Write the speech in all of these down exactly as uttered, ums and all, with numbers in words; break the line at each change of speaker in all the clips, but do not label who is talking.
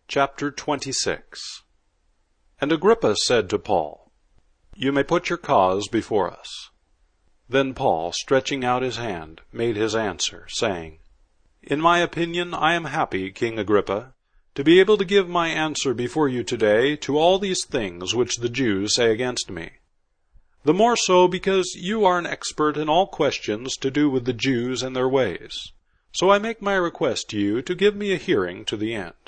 Chapter twenty-six. And Agrippa said to Paul, You may put your cause before us. Then Paul, stretching out his hand, made his answer, saying, In my opinion I am happy, King Agrippa, to be able to give my answer before you today to all these things which the Jews say against me. The more so because you are an expert in all questions to do with the Jews and their ways. So I make my request to you to give me a hearing to the end.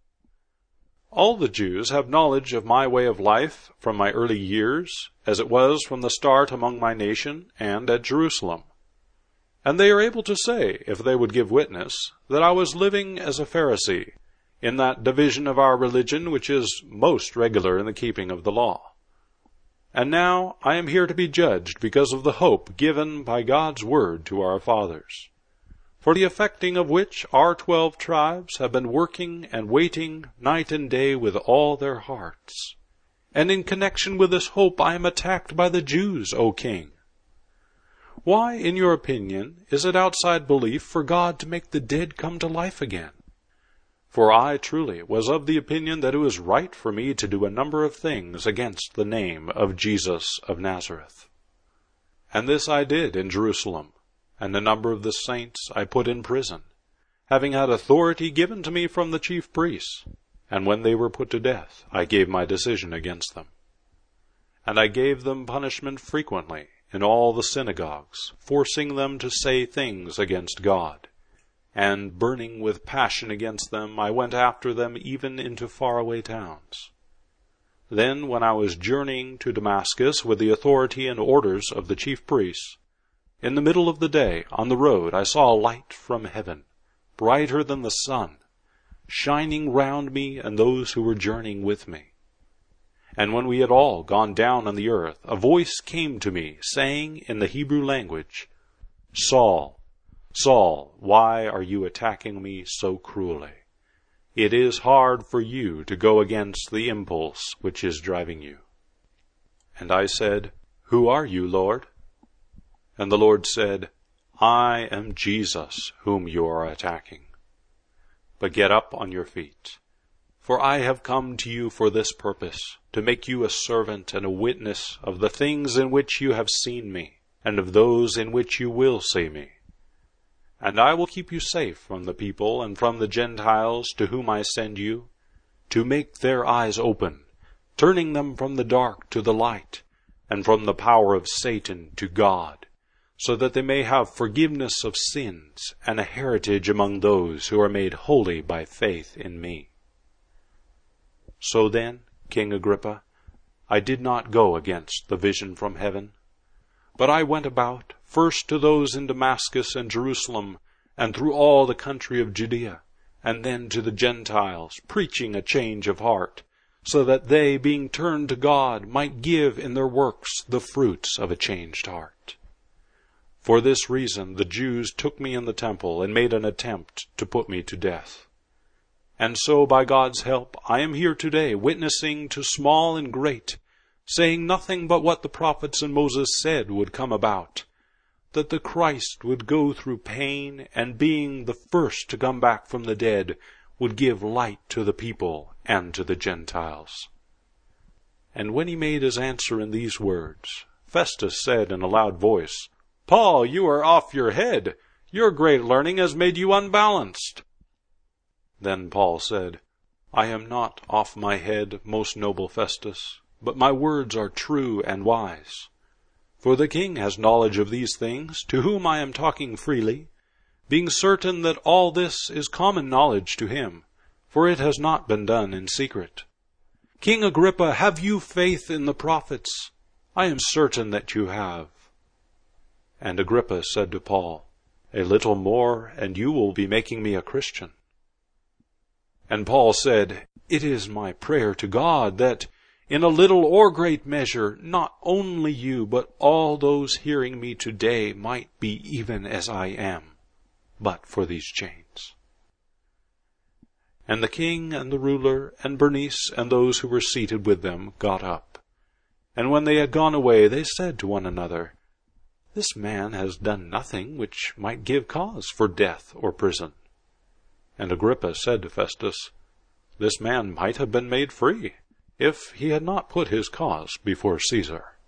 All the Jews have knowledge of my way of life from my early years, as it was from the start among my nation and at Jerusalem. And they are able to say, if they would give witness, that I was living as a Pharisee, in that division of our religion which is most regular in the keeping of the law. And now I am here to be judged because of the hope given by God's word to our fathers, for the effecting of which our twelve tribes have been working and waiting night and day with all their hearts. And in connection with this hope I am attacked by the Jews, O king. Why, in your opinion, is it outside belief for God to make the dead come to life again? For I truly was of the opinion that it was right for me to do a number of things against the name of Jesus of Nazareth. And this I did in Jerusalem, and a number of the saints I put in prison, having had authority given to me from the chief priests, and when they were put to death, I gave my decision against them. And I gave them punishment frequently in all the synagogues, forcing them to say things against God, and burning with passion against them, I went after them even into faraway towns. Then, when I was journeying to Damascus with the authority and orders of the chief priests, in the middle of the day, on the road, I saw a light from heaven, brighter than the sun, shining round me and those who were journeying with me. And when we had all gone down on the earth, a voice came to me, saying in the Hebrew language, Saul, Saul, why are you attacking me so cruelly? It is hard for you to go against the impulse which is driving you. And I said, Who are you, Lord? And the Lord said, I am Jesus, whom you are attacking. But get up on your feet, for I have come to you for this purpose, to make you a servant and a witness of the things in which you have seen me, and of those in which you will see me. And I will keep you safe from the people and from the Gentiles to whom I send you, to make their eyes open, turning them from the dark to the light, and from the power of Satan to God, so that they may have forgiveness of sins and a heritage among those who are made holy by faith in me. So then, King Agrippa, I did not go against the vision from heaven, but I went about, first to those in Damascus and Jerusalem, and through all the country of Judea, and then to the Gentiles, preaching a change of heart, so that they, being turned to God, might give in their works the fruits of a changed heart. For this reason the Jews took me in the temple and made an attempt to put me to death. And so, by God's help, I am here today, witnessing to small and great, saying nothing but what the prophets and Moses said would come about, that the Christ would go through pain, and being the first to come back from the dead, would give light to the people and to the Gentiles. And when he made his answer in these words, Festus said in a loud voice, Paul, you are off your head. Your great learning has made you unbalanced. Then Paul said, I am not off my head, most noble Festus, but my words are true and wise. For the king has knowledge of these things, to whom I am talking freely, being certain that all this is common knowledge to him, for it has not been done in secret. King Agrippa, have you faith in the prophets? I am certain that you have. And Agrippa said to Paul, A little more, and you will be making me a Christian. And Paul said, It is my prayer to God that, in a little or great measure, not only you, but all those hearing me today might be even as I am, but for these chains. And the king and the ruler and Bernice and those who were seated with them got up. And when they had gone away, they said to one another, This man has done nothing which might give cause for death or prison. And Agrippa said to Festus, this man might have been made free, if he had not put his cause before Caesar.